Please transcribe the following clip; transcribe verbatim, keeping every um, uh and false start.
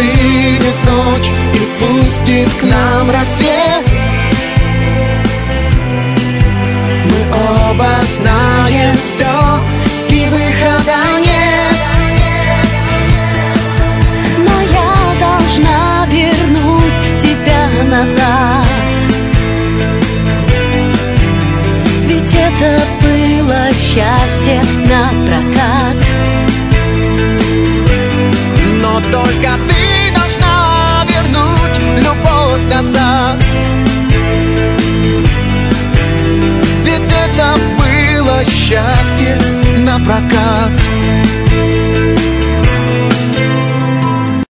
настынет ночь и пустит к нам рассвет, мы оба знаем все, и выхода нет. Но я должна вернуть тебя назад, ведь это было счастье напрокат. Но только ты должна вернуть любовь назад, ведь это было счастье напрокат.